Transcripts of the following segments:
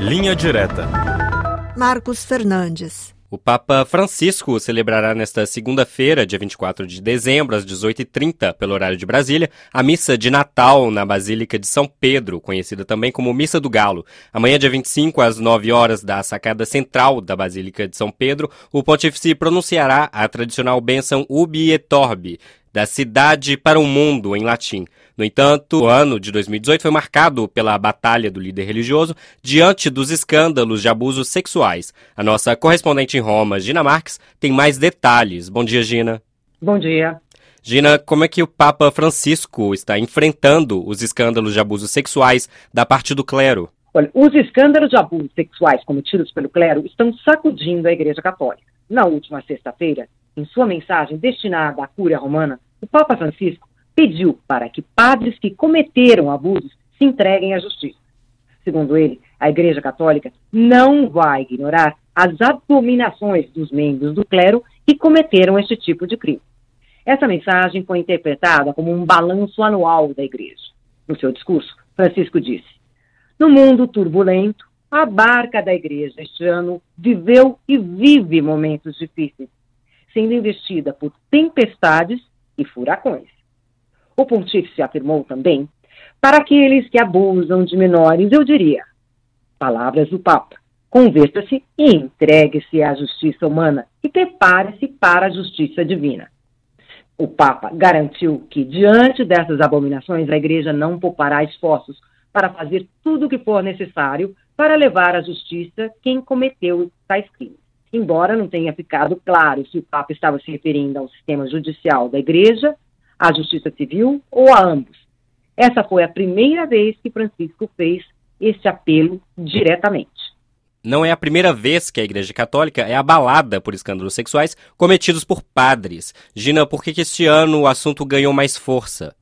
Linha Direta. Marcos Fernandes. O Papa Francisco celebrará nesta segunda-feira, dia 24 de dezembro, às 18h30, pelo horário de Brasília, a missa de Natal na Basílica de São Pedro, conhecida também como Missa do Galo. Amanhã, dia 25, às 9 horas, da sacada central da Basílica de São Pedro, o pontífice pronunciará a tradicional bênção Urbi et Orbi, da cidade para o mundo, em latim. No entanto, o ano de 2018 foi marcado pela batalha do líder religioso diante dos escândalos de abusos sexuais. A nossa correspondente em Roma, Gina Marques, tem mais detalhes. Bom dia, Gina. Bom dia. Gina, como é que o Papa Francisco está enfrentando os escândalos de abusos sexuais da parte do clero? Olha, os escândalos de abusos sexuais cometidos pelo clero estão sacudindo a Igreja Católica. Na última sexta-feira, em sua mensagem destinada à Cúria Romana, o Papa Francisco pediu para que padres que cometeram abusos se entreguem à justiça. Segundo ele, a Igreja Católica não vai ignorar as abominações dos membros do clero que cometeram este tipo de crime. Essa mensagem foi interpretada como um balanço anual da Igreja. No seu discurso, Francisco disse: "No mundo turbulento, a barca da Igreja este ano viveu e vive momentos difíceis, sendo investida por tempestades e furacões." O pontífice afirmou também: "Para aqueles que abusam de menores, eu diria, palavras do Papa, converta-se e entregue-se à justiça humana e prepare-se para a justiça divina." O Papa garantiu que, diante dessas abominações, a Igreja não poupará esforços para fazer tudo o que for necessário para levar à justiça quem cometeu tais crimes. Embora não tenha ficado claro se o Papa estava se referindo ao sistema judicial da Igreja, à Justiça Civil ou a ambos. Essa foi a primeira vez que Francisco fez este apelo diretamente. Não é a primeira vez que a Igreja Católica é abalada por escândalos sexuais cometidos por padres. Gina, por que este ano o assunto ganhou mais força?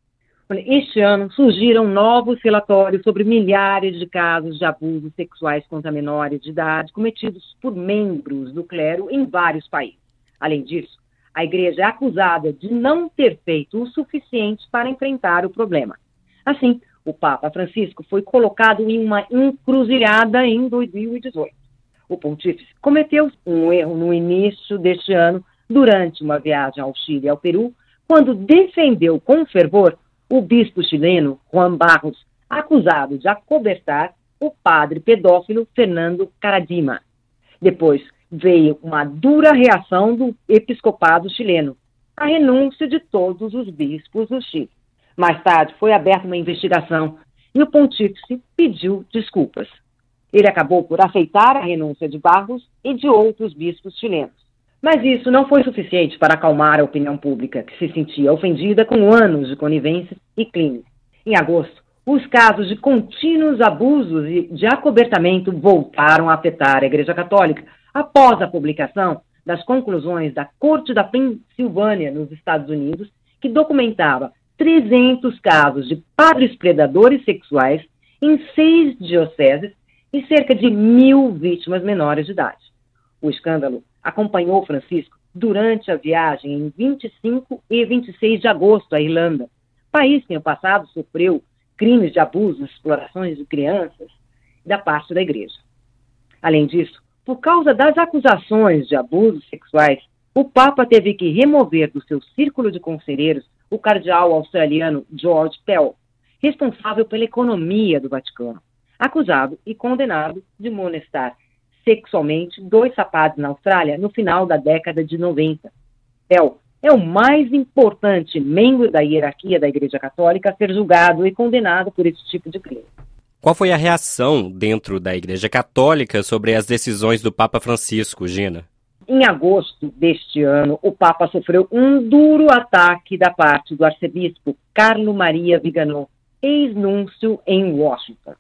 Este ano surgiram novos relatórios sobre milhares de casos de abusos sexuais contra menores de idade cometidos por membros do clero em vários países. Além disso, a Igreja é acusada de não ter feito o suficiente para enfrentar o problema. Assim, o Papa Francisco foi colocado em uma encruzilhada em 2018. O pontífice cometeu um erro no início deste ano, durante uma viagem ao Chile e ao Peru, quando defendeu com fervor o bispo chileno Juan Barros, acusado de acobertar o padre pedófilo Fernando Karadima. Depois veio uma dura reação do episcopado chileno, a renúncia de todos os bispos do Chile. Mais tarde foi aberta uma investigação e o pontífice pediu desculpas. Ele acabou por aceitar a renúncia de Barros e de outros bispos chilenos. Mas isso não foi suficiente para acalmar a opinião pública, que se sentia ofendida com anos de conivência e crimes. Em agosto, os casos de contínuos abusos e de acobertamento voltaram a afetar a Igreja Católica, após a publicação das conclusões da Corte da Pensilvânia, nos Estados Unidos, que documentava 300 casos de padres predadores sexuais em 6 dioceses e cerca de 1.000 vítimas menores de idade. O escândalo acompanhou Francisco durante a viagem em 25 e 26 de agosto à Irlanda, país que no passado sofreu crimes de abuso e explorações de crianças da parte da Igreja. Além disso, por causa das acusações de abusos sexuais, o Papa teve que remover do seu círculo de conselheiros o cardeal australiano George Pell, responsável pela economia do Vaticano, acusado e condenado de molestar sexualmente 2 rapazes na Austrália no final da década de 90. Pell é o mais importante membro da hierarquia da Igreja Católica a ser julgado e condenado por esse tipo de crime. Qual foi a reação dentro da Igreja Católica sobre as decisões do Papa Francisco, Gina? Em agosto deste ano, o Papa sofreu um duro ataque da parte do arcebispo Carlo Maria Viganò, ex-núncio em Washington.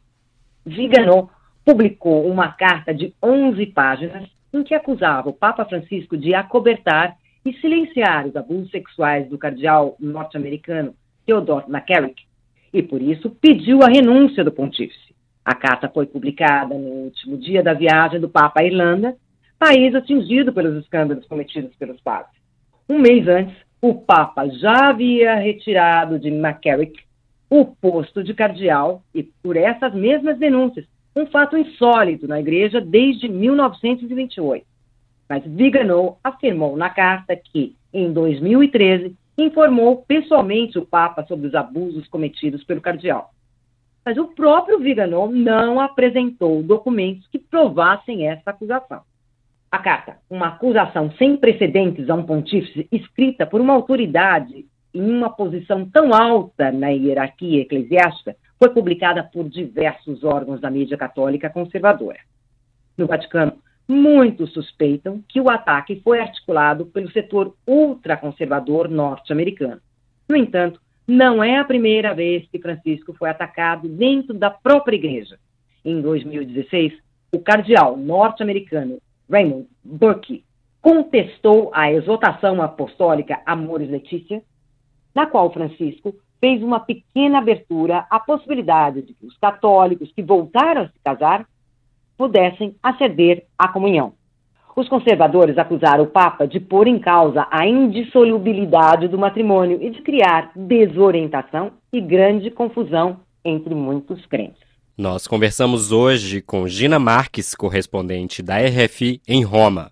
Viganò publicou uma carta de 11 páginas em que acusava o Papa Francisco de acobertar e silenciar os abusos sexuais do cardeal norte-americano Theodore McCarrick, e por isso pediu a renúncia do pontífice. A carta foi publicada no último dia da viagem do Papa à Irlanda, país atingido pelos escândalos cometidos pelos padres. Um mês antes, o Papa já havia retirado de McCarrick o posto de cardeal e, por essas mesmas denúncias, um fato insólito na igreja desde 1928. Mas Vigano afirmou na carta que, em 2013, informou pessoalmente o Papa sobre os abusos cometidos pelo cardeal. Mas o próprio Vigano não apresentou documentos que provassem essa acusação. A carta, uma acusação sem precedentes a um pontífice, escrita por uma autoridade em uma posição tão alta na hierarquia eclesiástica, foi publicada por diversos órgãos da mídia católica conservadora. No Vaticano, muitos suspeitam que o ataque foi articulado pelo setor ultraconservador norte-americano. No entanto, não é a primeira vez que Francisco foi atacado dentro da própria igreja. Em 2016, o cardeal norte-americano Raymond Burke contestou a exortação apostólica Amoris Laetitia, na qual Francisco fez uma pequena abertura à possibilidade de que os católicos que voltaram a se casar pudessem aceder à comunhão. Os conservadores acusaram o Papa de pôr em causa a indissolubilidade do matrimônio e de criar desorientação e grande confusão entre muitos crentes. Nós conversamos hoje com Gina Marques, correspondente da RFI em Roma.